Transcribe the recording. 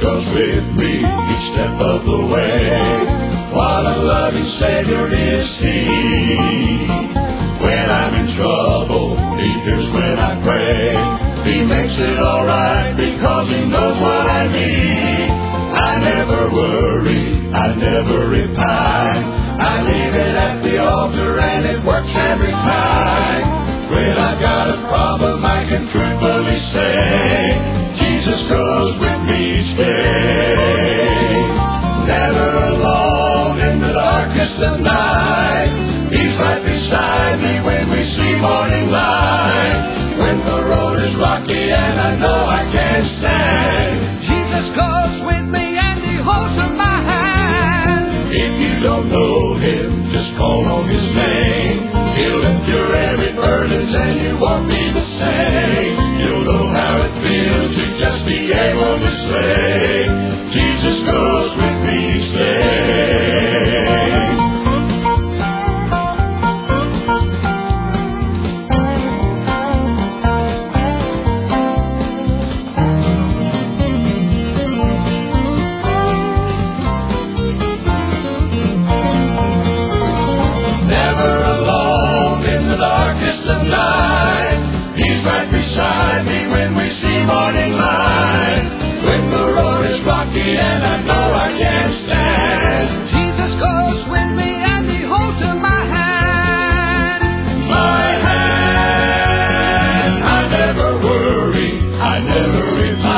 goes with me each step of the way. What a loving Savior is He. When I'm in trouble, He hears when I pray. He makes it alright because He knows what I need. I never worry, I never repine. I leave it at the altar and it works every time. When I've got a problem, I can truthfully say, Jesus goes with me each day. Never alone in the darkest of night. He's right beside me when we see morning light. When the road is rocky and I know I can't stand, Jesus goes with me and He holds to my hand. if you don't know Him, just call on His name. He'll lift your every burden and you won't be the same. You'll know how it feels to just be able to say, Jesus goes with me each day. Never alone in the darkest of night. He's right beside me when we see morning light. When the road is rocky and I know I can't stand, Jesus goes with me and He holds to my hand. my hand. I never worry, I never repine.